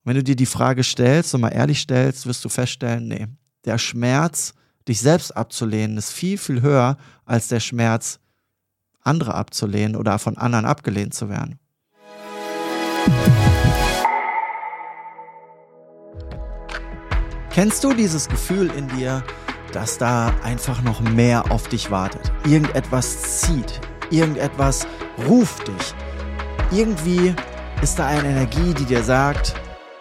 Wenn du dir die Frage stellst und mal ehrlich stellst, wirst du feststellen, nee, der Schmerz, dich selbst abzulehnen, ist viel, viel höher als der Schmerz, andere abzulehnen oder von anderen abgelehnt zu werden. Kennst du dieses Gefühl in dir, dass da einfach noch mehr auf dich wartet? Irgendetwas zieht, irgendetwas ruft dich. Irgendwie ist da eine Energie, die dir sagt,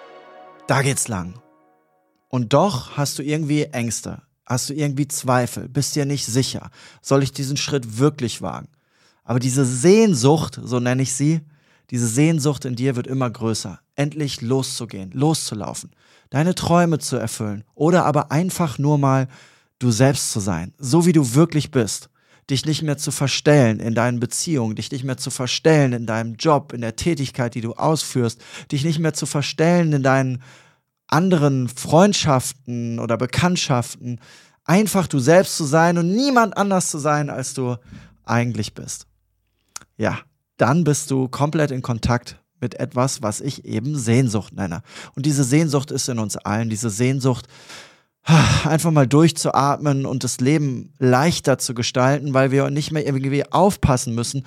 da geht's lang. Und doch hast du irgendwie Ängste, hast du irgendwie Zweifel, bist dir nicht sicher. Soll ich diesen Schritt wirklich wagen? Aber diese Sehnsucht, so nenne ich sie, diese Sehnsucht in dir wird immer größer. Endlich loszugehen, loszulaufen, deine Träume zu erfüllen oder aber einfach nur mal du selbst zu sein, so wie du wirklich bist. Dich nicht mehr zu verstellen in deinen Beziehungen, dich nicht mehr zu verstellen in deinem Job, in der Tätigkeit, die du ausführst, dich nicht mehr zu verstellen in deinen anderen Freundschaften oder Bekanntschaften, einfach du selbst zu sein und niemand anders zu sein, als du eigentlich bist. Ja, dann bist du komplett in Kontakt mit etwas, was ich eben Sehnsucht nenne. Und diese Sehnsucht ist in uns allen, diese Sehnsucht, einfach mal durchzuatmen und das Leben leichter zu gestalten, weil wir nicht mehr irgendwie aufpassen müssen,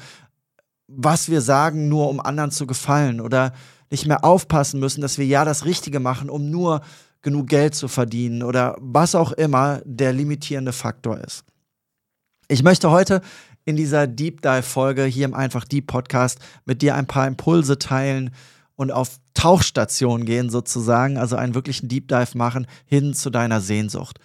was wir sagen, nur um anderen zu gefallen, oder nicht mehr aufpassen müssen, dass wir ja das Richtige machen, um nur genug Geld zu verdienen oder was auch immer der limitierende Faktor ist. Ich möchte heute in dieser Deep Dive Folge hier im Einfach Deep Podcast mit dir ein paar Impulse teilen und auf Tauchstation gehen sozusagen, also einen wirklichen Deep Dive machen hin zu deiner Sehnsucht.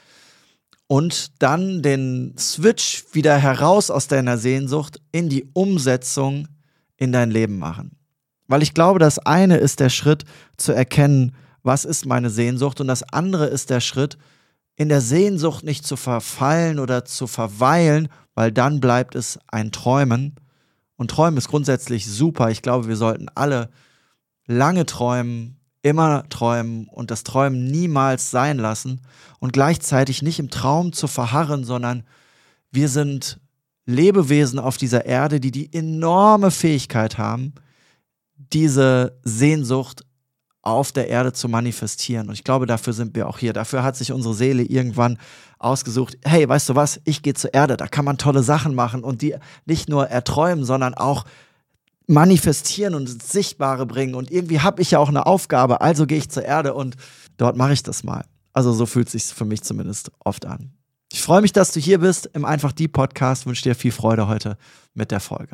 Und dann den Switch wieder heraus aus deiner Sehnsucht in die Umsetzung in dein Leben machen. Weil ich glaube, das eine ist der Schritt zu erkennen, was ist meine Sehnsucht, und das andere ist der Schritt, in der Sehnsucht nicht zu verfallen oder zu verweilen, weil dann bleibt es ein Träumen. Und Träumen ist grundsätzlich super. Ich glaube, wir sollten alle lange träumen, immer träumen und das Träumen niemals sein lassen und gleichzeitig nicht im Traum zu verharren, sondern wir sind Lebewesen auf dieser Erde, die die enorme Fähigkeit haben, diese Sehnsucht auf der Erde zu manifestieren. Und ich glaube, dafür sind wir auch hier. Dafür hat sich unsere Seele irgendwann ausgesucht, hey, weißt du was, ich gehe zur Erde, da kann man tolle Sachen machen und die nicht nur erträumen, sondern auch manifestieren und ins Sichtbare bringen. Und irgendwie habe ich ja auch eine Aufgabe, also gehe ich zur Erde und dort mache ich das mal. Also so fühlt es sich für mich zumindest oft an. Ich freue mich, dass du hier bist im Einfach Deep Podcast, wünsche dir viel Freude heute mit der Folge.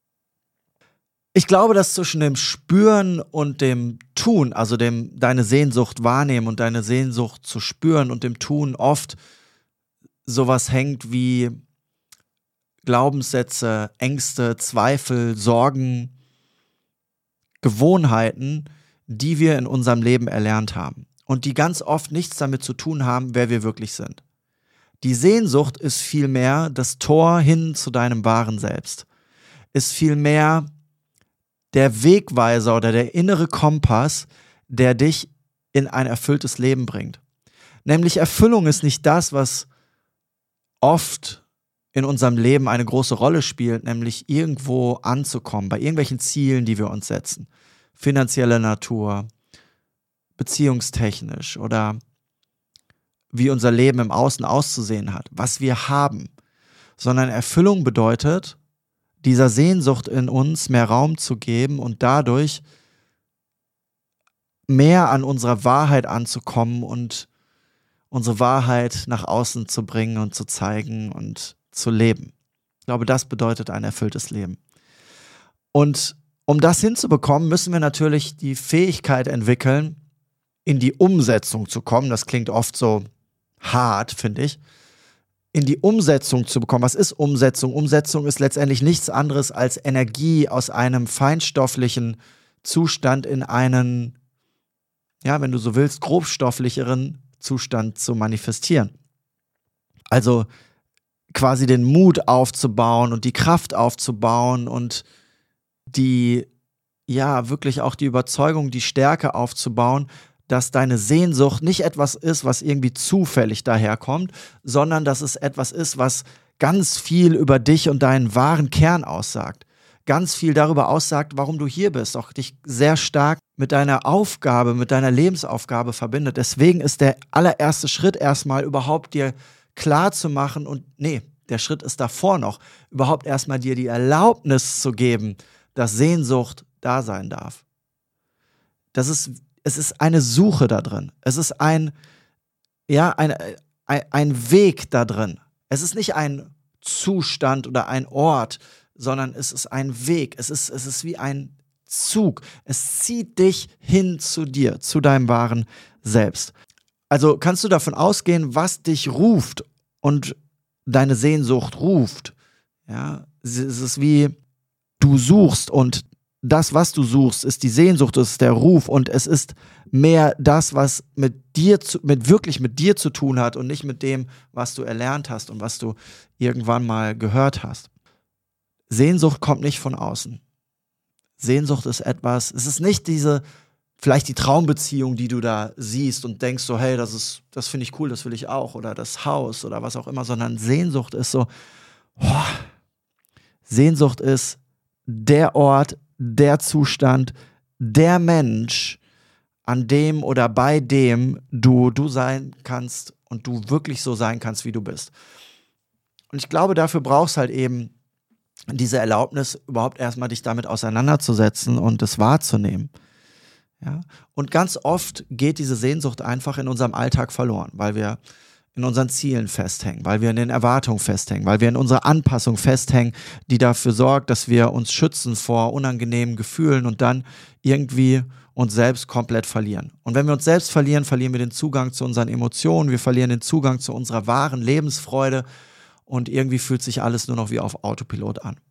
Ich glaube, dass zwischen dem Spüren und dem Tun, also dem deine Sehnsucht wahrnehmen und deine Sehnsucht zu spüren und dem Tun oft sowas hängt wie Glaubenssätze, Ängste, Zweifel, Sorgen, Gewohnheiten, die wir in unserem Leben erlernt haben und die ganz oft nichts damit zu tun haben, wer wir wirklich sind. Die Sehnsucht ist vielmehr das Tor hin zu deinem wahren Selbst, ist vielmehr der Wegweiser oder der innere Kompass, der dich in ein erfülltes Leben bringt. Nämlich Erfüllung ist nicht das, was oft in unserem Leben eine große Rolle spielt, nämlich irgendwo anzukommen, bei irgendwelchen Zielen, die wir uns setzen. Finanzielle Natur, beziehungstechnisch oder wie unser Leben im Außen auszusehen hat, was wir haben. Sondern Erfüllung bedeutet, dieser Sehnsucht in uns mehr Raum zu geben und dadurch mehr an unserer Wahrheit anzukommen und unsere Wahrheit nach außen zu bringen und zu zeigen und zu leben. Ich glaube, das bedeutet ein erfülltes Leben. Und um das hinzubekommen, müssen wir natürlich die Fähigkeit entwickeln, in die Umsetzung zu kommen. Das klingt oft so hart, finde ich. In die Umsetzung zu bekommen. Was ist Umsetzung? Umsetzung ist letztendlich nichts anderes als Energie aus einem feinstofflichen Zustand in einen, ja, wenn du so willst, grobstofflicheren Zustand zu manifestieren. Also quasi den Mut aufzubauen und die Kraft aufzubauen und die, ja, wirklich auch die Überzeugung, die Stärke aufzubauen, dass deine Sehnsucht nicht etwas ist, was irgendwie zufällig daherkommt, sondern dass es etwas ist, was ganz viel über dich und deinen wahren Kern aussagt. Ganz viel darüber aussagt, warum du hier bist, auch dich sehr stark mit deiner Aufgabe, mit deiner Lebensaufgabe verbindet. Deswegen ist der allererste Schritt erstmal überhaupt dir klar zu machen der Schritt ist davor noch, überhaupt erstmal dir die Erlaubnis zu geben, dass Sehnsucht da sein darf. Es ist eine Suche da drin. Es ist ein Weg da drin. Es ist nicht ein Zustand oder ein Ort, sondern es ist ein Weg. Es ist wie ein Zug. Es zieht dich hin zu dir, zu deinem wahren Selbst. Also kannst du davon ausgehen, was dich ruft und deine Sehnsucht ruft. Ja, es ist wie du suchst und das, was du suchst, ist die Sehnsucht, ist der Ruf und es ist mehr das, was wirklich mit dir zu tun hat und nicht mit dem, was du erlernt hast und was du irgendwann mal gehört hast. Sehnsucht kommt nicht von außen. Sehnsucht ist etwas, es ist nicht vielleicht die Traumbeziehung, die du da siehst und denkst so, hey, das finde ich cool, das will ich auch oder das Haus oder was auch immer, sondern Sehnsucht ist so, Sehnsucht ist der Ort, der Zustand, der Mensch, an dem oder bei dem du sein kannst und du wirklich so sein kannst, wie du bist. Und ich glaube, dafür brauchst halt eben diese Erlaubnis, überhaupt erstmal dich damit auseinanderzusetzen und es wahrzunehmen. Ja? Und ganz oft geht diese Sehnsucht einfach in unserem Alltag verloren, weil wir in unseren Zielen festhängen, weil wir in den Erwartungen festhängen, weil wir in unserer Anpassung festhängen, die dafür sorgt, dass wir uns schützen vor unangenehmen Gefühlen und dann irgendwie uns selbst komplett verlieren. Und wenn wir uns selbst verlieren, verlieren wir den Zugang zu unseren Emotionen, wir verlieren den Zugang zu unserer wahren Lebensfreude und irgendwie fühlt sich alles nur noch wie auf Autopilot an.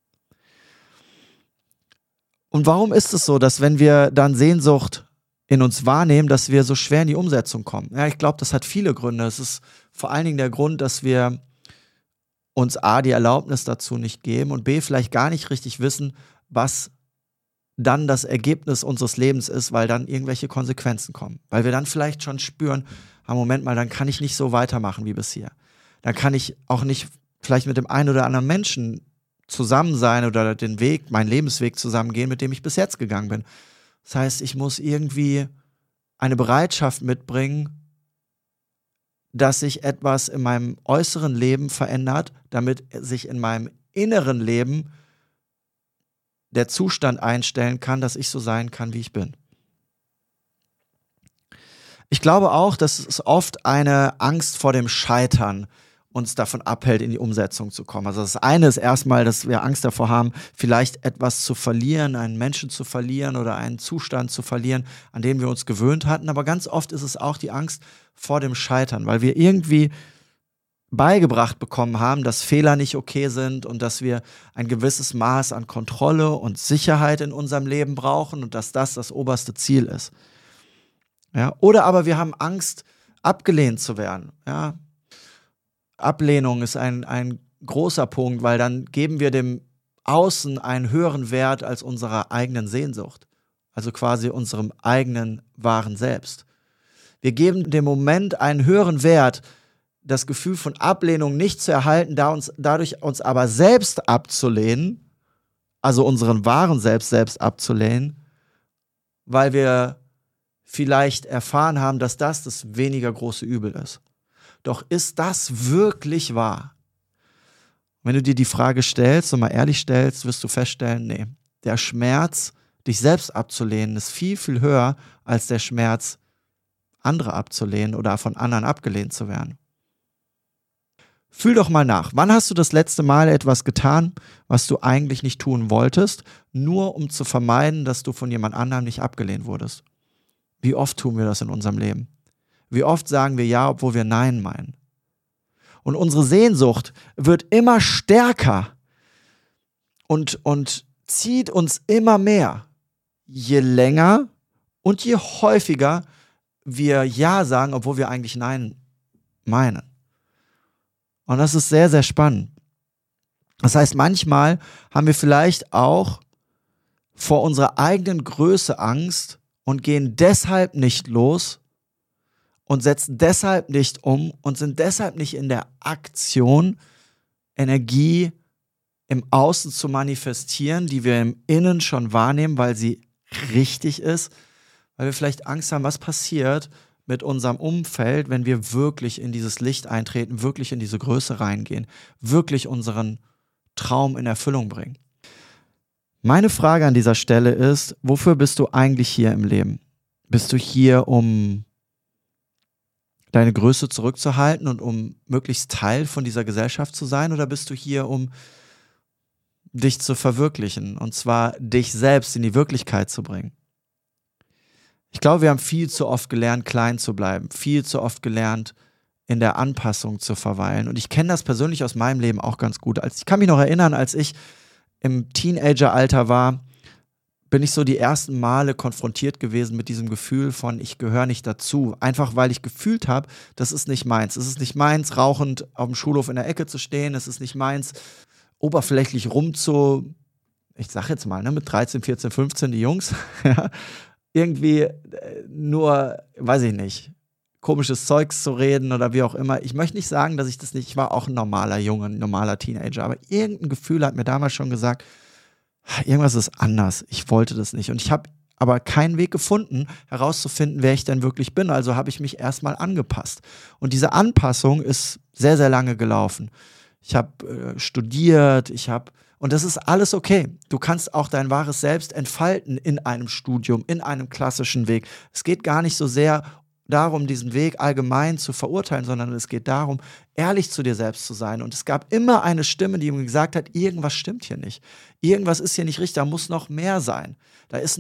Und warum ist es so, dass wenn wir dann Sehnsucht in uns wahrnehmen, dass wir so schwer in die Umsetzung kommen? Ja, ich glaube, das hat viele Gründe. Es ist vor allen Dingen der Grund, dass wir uns A, die Erlaubnis dazu nicht geben und B, vielleicht gar nicht richtig wissen, was dann das Ergebnis unseres Lebens ist, weil dann irgendwelche Konsequenzen kommen. Weil wir dann vielleicht schon spüren, Moment mal, dann kann ich nicht so weitermachen wie bisher. Dann kann ich auch nicht vielleicht mit dem einen oder anderen Menschen zusammen sein oder meinen Lebensweg zusammengehen, mit dem ich bis jetzt gegangen bin. Das heißt, ich muss irgendwie eine Bereitschaft mitbringen, dass sich etwas in meinem äußeren Leben verändert, damit sich in meinem inneren Leben der Zustand einstellen kann, dass ich so sein kann, wie ich bin. Ich glaube auch, dass es oft eine Angst vor dem Scheitern uns davon abhält, in die Umsetzung zu kommen. Also das eine ist erstmal, dass wir Angst davor haben, vielleicht etwas zu verlieren, einen Menschen zu verlieren oder einen Zustand zu verlieren, an den wir uns gewöhnt hatten. Aber ganz oft ist es auch die Angst vor dem Scheitern, weil wir irgendwie beigebracht bekommen haben, dass Fehler nicht okay sind und dass wir ein gewisses Maß an Kontrolle und Sicherheit in unserem Leben brauchen und dass das oberste Ziel ist. Ja? Oder aber wir haben Angst, abgelehnt zu werden. Ja? Ablehnung ist ein großer Punkt, weil dann geben wir dem Außen einen höheren Wert als unserer eigenen Sehnsucht, also quasi unserem eigenen wahren Selbst. Wir geben dem Moment einen höheren Wert, das Gefühl von Ablehnung nicht zu erhalten, dadurch uns aber selbst abzulehnen, also unseren wahren selbst abzulehnen, weil wir vielleicht erfahren haben, dass das weniger große Übel ist. Doch ist das wirklich wahr? Wenn du dir die Frage stellst und mal ehrlich stellst, wirst du feststellen, nee, der Schmerz, dich selbst abzulehnen, ist viel, viel höher als der Schmerz, andere abzulehnen oder von anderen abgelehnt zu werden. Fühl doch mal nach. Wann hast du das letzte Mal etwas getan, was du eigentlich nicht tun wolltest, nur um zu vermeiden, dass du von jemand anderem nicht abgelehnt wurdest? Wie oft tun wir das in unserem Leben? Wie oft sagen wir ja, obwohl wir Nein meinen? Und unsere Sehnsucht wird immer stärker und zieht uns immer mehr, je länger und je häufiger wir Ja sagen, obwohl wir eigentlich Nein meinen. Und das ist sehr, sehr spannend. Das heißt, manchmal haben wir vielleicht auch vor unserer eigenen Größe Angst und gehen deshalb nicht los und setzen deshalb nicht um und sind deshalb nicht in der Aktion, Energie im Außen zu manifestieren, die wir im Innen schon wahrnehmen, weil sie richtig ist, weil wir vielleicht Angst haben, was passiert mit unserem Umfeld, wenn wir wirklich in dieses Licht eintreten, wirklich in diese Größe reingehen, wirklich unseren Traum in Erfüllung bringen. Meine Frage an dieser Stelle ist, wofür bist du eigentlich hier im Leben? Bist du hier, um deine Größe zurückzuhalten und um möglichst Teil von dieser Gesellschaft zu sein? Oder bist du hier, um dich zu verwirklichen, und zwar dich selbst in die Wirklichkeit zu bringen? Ich glaube, wir haben viel zu oft gelernt, klein zu bleiben, viel zu oft gelernt, in der Anpassung zu verweilen. Und ich kenne das persönlich aus meinem Leben auch ganz gut. Ich kann mich noch erinnern, als ich im Teenageralter war, bin ich so die ersten Male konfrontiert gewesen mit diesem Gefühl von, ich gehöre nicht dazu. Einfach weil ich gefühlt habe, das ist nicht meins. Es ist nicht meins, rauchend auf dem Schulhof in der Ecke zu stehen. Es ist nicht meins, oberflächlich ich sag jetzt mal, mit 13, 14, 15 die Jungs, irgendwie nur, weiß ich nicht, komisches Zeugs zu reden oder wie auch immer. Ich möchte nicht sagen, dass ich war auch ein normaler Junge, ein normaler Teenager, aber irgendein Gefühl hat mir damals schon gesagt, irgendwas ist anders, ich wollte das nicht. Und ich habe aber keinen Weg gefunden, herauszufinden, wer ich denn wirklich bin. Also habe ich mich erstmal angepasst. Und diese Anpassung ist sehr, sehr lange gelaufen. Ich habe studiert, und das ist alles okay. Du kannst auch dein wahres Selbst entfalten in einem Studium, in einem klassischen Weg. Es geht gar nicht so sehr darum, diesen Weg allgemein zu verurteilen, sondern es geht darum, ehrlich zu dir selbst zu sein. Und es gab immer eine Stimme, die mir gesagt hat, irgendwas stimmt hier nicht. Irgendwas ist hier nicht richtig, da muss noch mehr sein. Da ist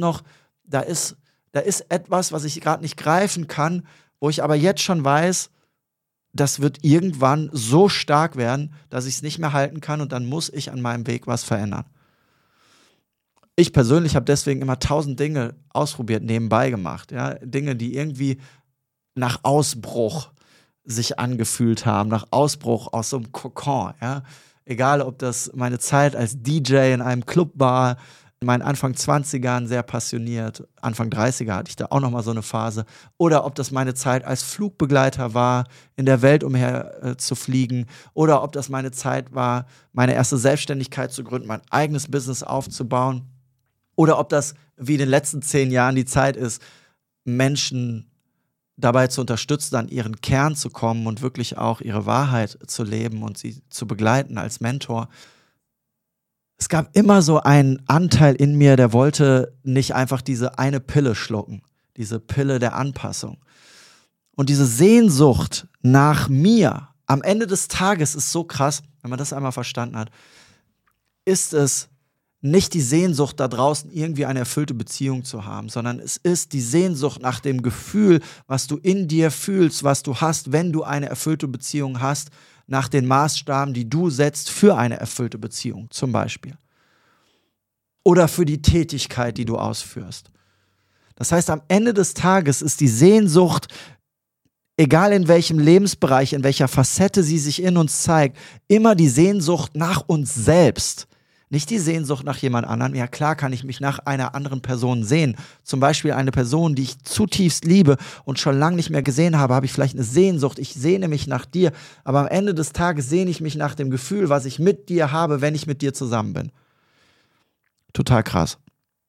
etwas, was ich gerade nicht greifen kann, wo ich aber jetzt schon weiß, das wird irgendwann so stark werden, dass ich es nicht mehr halten kann, und dann muss ich an meinem Weg was verändern. Ich persönlich habe deswegen immer 1000 Dinge ausprobiert, nebenbei gemacht. Ja? Dinge, die irgendwie nach Ausbruch sich angefühlt haben, nach Ausbruch aus so einem Kokon. Ja? Egal, ob das meine Zeit als DJ in einem Club war, in meinen Anfang 20ern sehr passioniert, Anfang 30er hatte ich da auch nochmal so eine Phase, oder ob das meine Zeit als Flugbegleiter war, in der Welt umher zu fliegen, oder ob das meine Zeit war, meine erste Selbstständigkeit zu gründen, mein eigenes Business aufzubauen, oder ob das, wie in den letzten 10 Jahren, die Zeit ist, Menschen dabei zu unterstützen, an ihren Kern zu kommen und wirklich auch ihre Wahrheit zu leben und sie zu begleiten als Mentor. Es gab immer so einen Anteil in mir, der wollte nicht einfach diese eine Pille schlucken, diese Pille der Anpassung. Und diese Sehnsucht nach mir, am Ende des Tages ist so krass, wenn man das einmal verstanden hat, ist es nicht die Sehnsucht da draußen, irgendwie eine erfüllte Beziehung zu haben, sondern es ist die Sehnsucht nach dem Gefühl, was du in dir fühlst, was du hast, wenn du eine erfüllte Beziehung hast, nach den Maßstaben, die du setzt für eine erfüllte Beziehung, zum Beispiel. Oder für die Tätigkeit, die du ausführst. Das heißt, am Ende des Tages ist die Sehnsucht, egal in welchem Lebensbereich, in welcher Facette sie sich in uns zeigt, immer die Sehnsucht nach uns selbst. Nicht die Sehnsucht nach jemand anderem. Ja, klar kann ich mich nach einer anderen Person sehen. Zum Beispiel eine Person, die ich zutiefst liebe und schon lange nicht mehr gesehen habe, habe ich vielleicht eine Sehnsucht. Ich sehne mich nach dir. Aber am Ende des Tages sehne ich mich nach dem Gefühl, was ich mit dir habe, wenn ich mit dir zusammen bin. Total krass.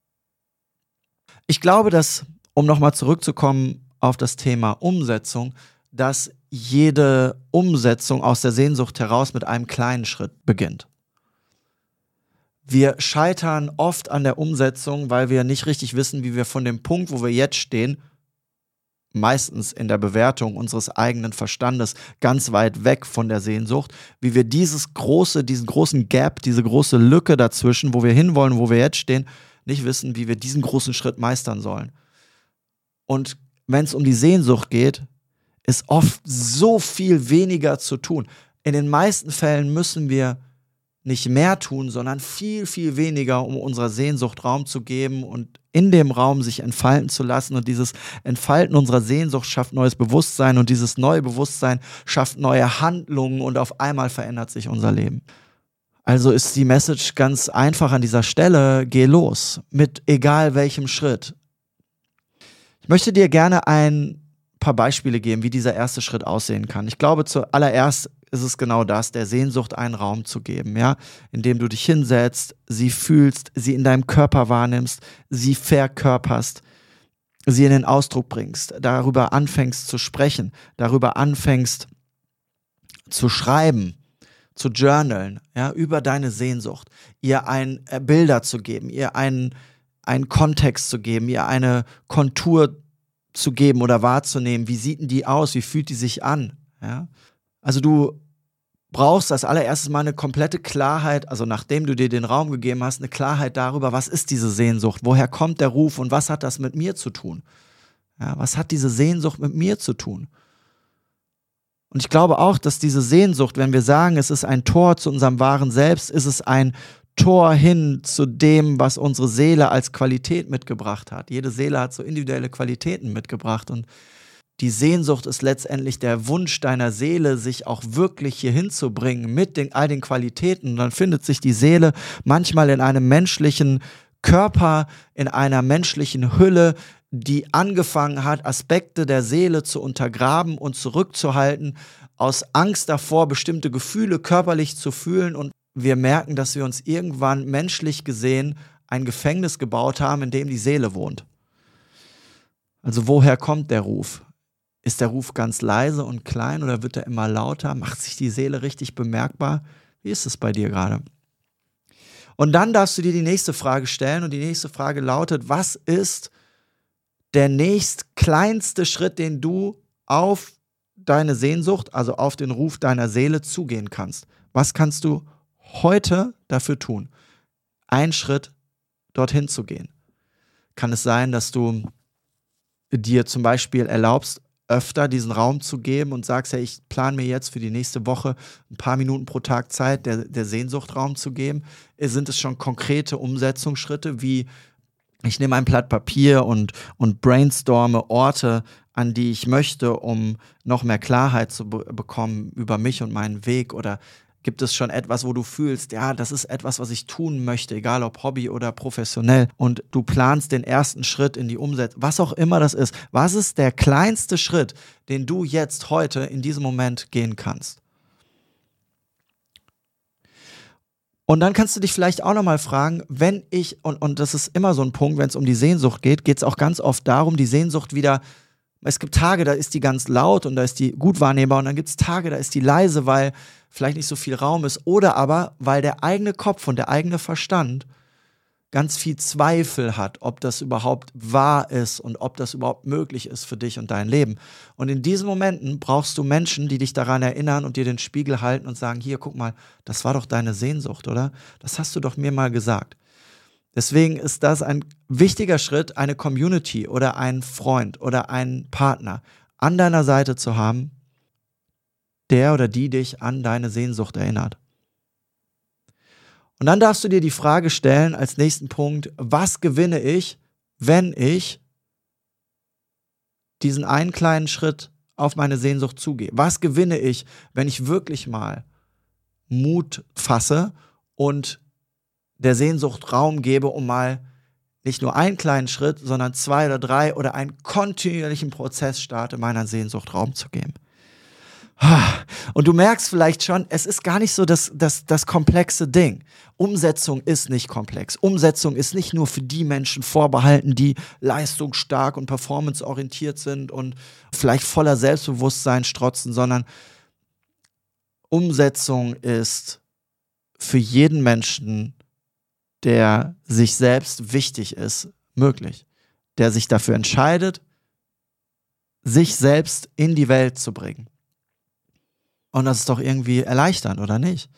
Ich glaube, dass, um nochmal zurückzukommen auf das Thema Umsetzung, dass jede Umsetzung aus der Sehnsucht heraus mit einem kleinen Schritt beginnt. Wir scheitern oft an der Umsetzung, weil wir nicht richtig wissen, wie wir von dem Punkt, wo wir jetzt stehen, meistens in der Bewertung unseres eigenen Verstandes, ganz weit weg von der Sehnsucht, wie wir diesen großen Gap, diese große Lücke dazwischen, wo wir hinwollen, wo wir jetzt stehen, nicht wissen, wie wir diesen großen Schritt meistern sollen. Und wenn es um die Sehnsucht geht, ist oft so viel weniger zu tun. In den meisten Fällen müssen wir nicht mehr tun, sondern viel, viel weniger, um unserer Sehnsucht Raum zu geben und in dem Raum sich entfalten zu lassen. Und dieses Entfalten unserer Sehnsucht schafft neues Bewusstsein, und dieses neue Bewusstsein schafft neue Handlungen, und auf einmal verändert sich unser Leben. Also ist die Message ganz einfach an dieser Stelle: Geh los, mit egal welchem Schritt. Ich möchte dir gerne ein paar Beispiele geben, wie dieser erste Schritt aussehen kann. Ich glaube, zuallererst ist es genau das, der Sehnsucht einen Raum zu geben, ja, indem du dich hinsetzt, sie fühlst, sie in deinem Körper wahrnimmst, sie verkörperst, sie in den Ausdruck bringst, darüber anfängst zu sprechen, darüber anfängst zu schreiben, zu journalen, ja, über deine Sehnsucht, ihr Bilder zu geben, ihr einen Kontext zu geben, ihr eine Kontur zu geben oder wahrzunehmen. Wie sieht denn die aus? Wie fühlt die sich an? Ja? Also du brauchst als allererstes mal eine komplette Klarheit, also nachdem du dir den Raum gegeben hast, eine Klarheit darüber, was ist diese Sehnsucht, woher kommt der Ruf und was hat das mit mir zu tun? Ja, was hat diese Sehnsucht mit mir zu tun? Und ich glaube auch, dass diese Sehnsucht, wenn wir sagen, es ist ein Tor zu unserem wahren Selbst, ist es ein Tor hin zu dem, was unsere Seele als Qualität mitgebracht hat. Jede Seele hat so individuelle Qualitäten mitgebracht und die Sehnsucht ist letztendlich der Wunsch deiner Seele, sich auch wirklich hier hinzubringen mit all den Qualitäten. Und dann findet sich die Seele manchmal in einem menschlichen Körper, in einer menschlichen Hülle, die angefangen hat, Aspekte der Seele zu untergraben und zurückzuhalten, aus Angst davor, bestimmte Gefühle körperlich zu fühlen. Und wir merken, dass wir uns irgendwann menschlich gesehen ein Gefängnis gebaut haben, in dem die Seele wohnt. Also woher kommt der Ruf? Ist der Ruf ganz leise und klein oder wird er immer lauter? Macht sich die Seele richtig bemerkbar? Wie ist es bei dir gerade? Und dann darfst du dir die nächste Frage stellen und die nächste Frage lautet, was ist der nächstkleinste Schritt, den du auf deine Sehnsucht, also auf den Ruf deiner Seele zugehen kannst? Was kannst du heute dafür tun, einen Schritt dorthin zu gehen? Kann es sein, dass du dir zum Beispiel erlaubst, öfter diesen Raum zu geben und sagst, hey, ich plane mir jetzt für die nächste Woche ein paar Minuten pro Tag Zeit, der Sehnsucht Raum zu geben? Sind es schon konkrete Umsetzungsschritte, wie ich nehme ein Blatt Papier und brainstorme Orte, an die ich möchte, um noch mehr Klarheit zu bekommen über mich und meinen Weg? Oder gibt es schon etwas, wo du fühlst, ja, das ist etwas, was ich tun möchte, egal ob Hobby oder professionell, und du planst den ersten Schritt in die Umsetzung, was auch immer das ist. Was ist der kleinste Schritt, den du jetzt heute in diesem Moment gehen kannst? Und dann kannst du dich vielleicht auch nochmal fragen, und das ist immer so ein Punkt, wenn es um die Sehnsucht geht, geht es auch ganz oft darum, die Sehnsucht wieder. Es gibt Tage, da ist die ganz laut und da ist die gut wahrnehmbar, und dann gibt es Tage, da ist die leise, weil vielleicht nicht so viel Raum ist, oder aber weil der eigene Kopf und der eigene Verstand ganz viel Zweifel hat, ob das überhaupt wahr ist und ob das überhaupt möglich ist für dich und dein Leben. Und in diesen Momenten brauchst du Menschen, die dich daran erinnern und dir den Spiegel halten und sagen, hier, guck mal, das war doch deine Sehnsucht, oder? Das hast du doch mir mal gesagt. Deswegen ist das ein wichtiger Schritt, eine Community oder einen Freund oder einen Partner an deiner Seite zu haben, der oder die dich an deine Sehnsucht erinnert. Und dann darfst du dir die Frage stellen als nächsten Punkt, was gewinne ich, wenn ich diesen einen kleinen Schritt auf meine Sehnsucht zugehe? Was gewinne ich, wenn ich wirklich mal Mut fasse und der Sehnsucht Raum gebe, um mal nicht nur einen kleinen Schritt, sondern 2 oder 3 oder einen kontinuierlichen Prozess starte, meiner Sehnsucht Raum zu geben? Und du merkst vielleicht schon, es ist gar nicht so das komplexe Ding. Umsetzung ist nicht komplex. Umsetzung ist nicht nur für die Menschen vorbehalten, die leistungsstark und performanceorientiert sind und vielleicht voller Selbstbewusstsein strotzen, sondern Umsetzung ist für jeden Menschen, der sich selbst wichtig ist, möglich. Der sich dafür entscheidet, sich selbst in die Welt zu bringen. Und das ist doch irgendwie erleichternd, oder nicht?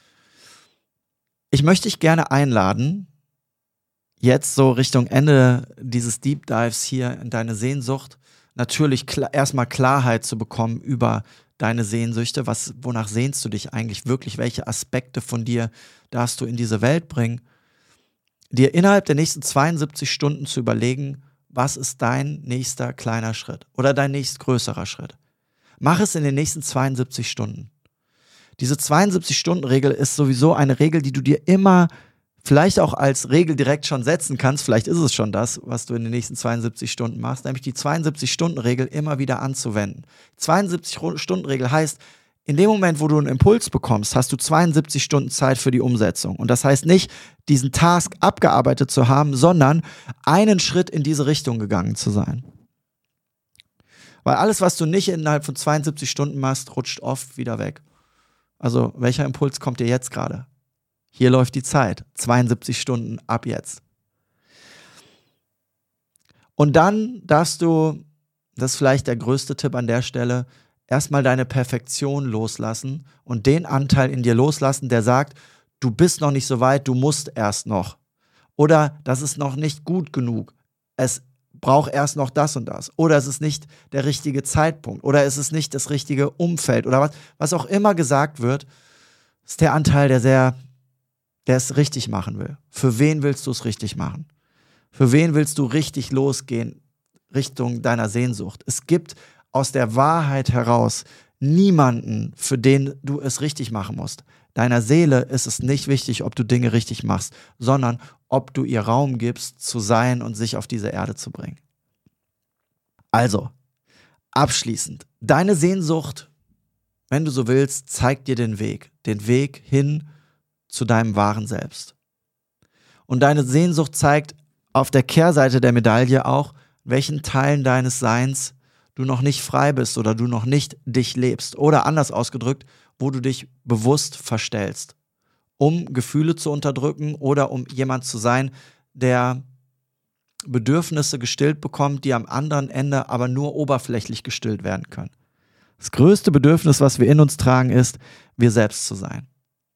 Ich möchte dich gerne einladen, jetzt so Richtung Ende dieses Deep Dives hier in deine Sehnsucht, natürlich erstmal Klarheit zu bekommen über deine Sehnsüchte. Wonach sehnst du dich eigentlich wirklich? Welche Aspekte von dir darfst du in diese Welt bringen? Dir innerhalb der nächsten 72 Stunden zu überlegen, was ist dein nächster kleiner Schritt oder dein nächstgrößerer Schritt? Mach es in den nächsten 72 Stunden. Diese 72-Stunden-Regel ist sowieso eine Regel, die du dir immer vielleicht auch als Regel direkt schon setzen kannst, vielleicht ist es schon das, was du in den nächsten 72 Stunden machst, nämlich die 72-Stunden-Regel immer wieder anzuwenden. 72-Stunden-Regel heißt, in dem Moment, wo du einen Impuls bekommst, hast du 72 Stunden Zeit für die Umsetzung. Und das heißt nicht, diesen Task abgearbeitet zu haben, sondern einen Schritt in diese Richtung gegangen zu sein. Weil alles, was du nicht innerhalb von 72 Stunden machst, rutscht oft wieder weg. Also, welcher Impuls kommt dir jetzt gerade? Hier läuft die Zeit. 72 Stunden ab jetzt. Und dann darfst du, das ist vielleicht der größte Tipp an der Stelle, erstmal deine Perfektion loslassen und den Anteil in dir loslassen, der sagt, du bist noch nicht so weit, du musst erst noch. Oder das ist noch nicht gut genug. Es braucht erst noch das und das. Oder es ist nicht der richtige Zeitpunkt. Oder es ist nicht das richtige Umfeld. Oder was auch immer gesagt wird, ist der Anteil, der es richtig machen will. Für wen willst du es richtig machen? Für wen willst du richtig losgehen Richtung deiner Sehnsucht? Es gibt aus der Wahrheit heraus niemanden, für den du es richtig machen musst. Deiner Seele ist es nicht wichtig, ob du Dinge richtig machst, sondern ob du ihr Raum gibst, zu sein und sich auf diese Erde zu bringen. Also, abschließend, deine Sehnsucht, wenn du so willst, zeigt dir den Weg hin zu deinem wahren Selbst. Und deine Sehnsucht zeigt auf der Kehrseite der Medaille auch, welchen Teilen deines Seins du noch nicht frei bist oder du noch nicht dich lebst. Oder anders ausgedrückt, wo du dich bewusst verstellst, um Gefühle zu unterdrücken oder um jemand zu sein, der Bedürfnisse gestillt bekommt, die am anderen Ende aber nur oberflächlich gestillt werden können. Das größte Bedürfnis, was wir in uns tragen, ist, wir selbst zu sein.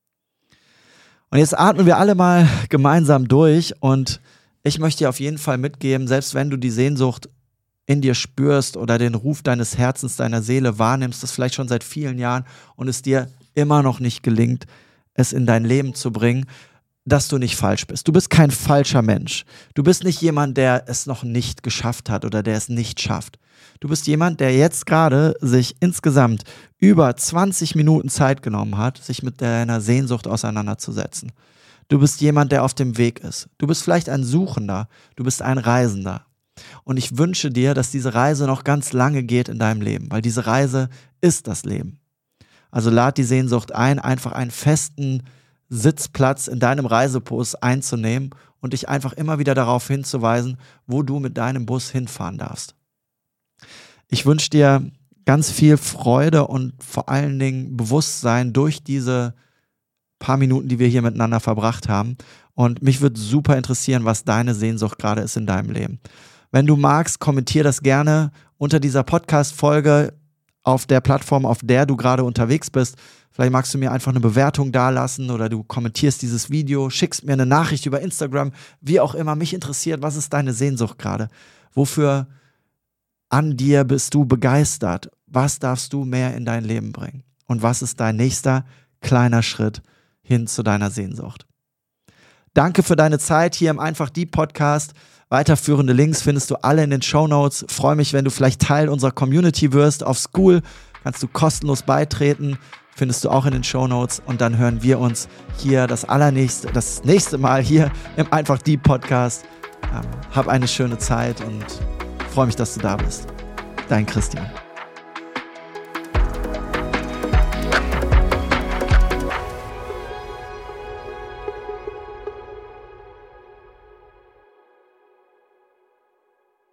Und jetzt atmen wir alle mal gemeinsam durch und ich möchte dir auf jeden Fall mitgeben, selbst wenn du die Sehnsucht in dir spürst oder den Ruf deines Herzens, deiner Seele wahrnimmst, das vielleicht schon seit vielen Jahren und es dir immer noch nicht gelingt, es in dein Leben zu bringen, dass du nicht falsch bist. Du bist kein falscher Mensch. Du bist nicht jemand, der es noch nicht geschafft hat oder der es nicht schafft. Du bist jemand, der jetzt gerade sich insgesamt über 20 Minuten Zeit genommen hat, sich mit deiner Sehnsucht auseinanderzusetzen. Du bist jemand, der auf dem Weg ist. Du bist vielleicht ein Suchender. Du bist ein Reisender. Und ich wünsche dir, dass diese Reise noch ganz lange geht in deinem Leben, weil diese Reise ist das Leben. Also lad die Sehnsucht ein, einfach einen festen Sitzplatz in deinem Reisebus einzunehmen und dich einfach immer wieder darauf hinzuweisen, wo du mit deinem Bus hinfahren darfst. Ich wünsche dir ganz viel Freude und vor allen Dingen Bewusstsein durch diese paar Minuten, die wir hier miteinander verbracht haben. Und mich würde super interessieren, was deine Sehnsucht gerade ist in deinem Leben. Wenn du magst, kommentier das gerne unter dieser Podcast-Folge auf der Plattform, auf der du gerade unterwegs bist. Vielleicht magst du mir einfach eine Bewertung dalassen oder du kommentierst dieses Video, schickst mir eine Nachricht über Instagram, wie auch immer. Mich interessiert, was ist deine Sehnsucht gerade? Wofür an dir bist du begeistert? Was darfst du mehr in dein Leben bringen? Und was ist dein nächster kleiner Schritt hin zu deiner Sehnsucht? Danke für deine Zeit hier im Einfach Deep Podcast. Weiterführende Links findest du alle in den Shownotes. Freue mich, wenn du vielleicht Teil unserer Community wirst. Auf Skool kannst du kostenlos beitreten. Findest du auch in den Shownotes. Und dann hören wir uns hier das nächste Mal hier im Einfach Deep Podcast. Hab eine schöne Zeit und freue mich, dass du da bist. Dein Christian.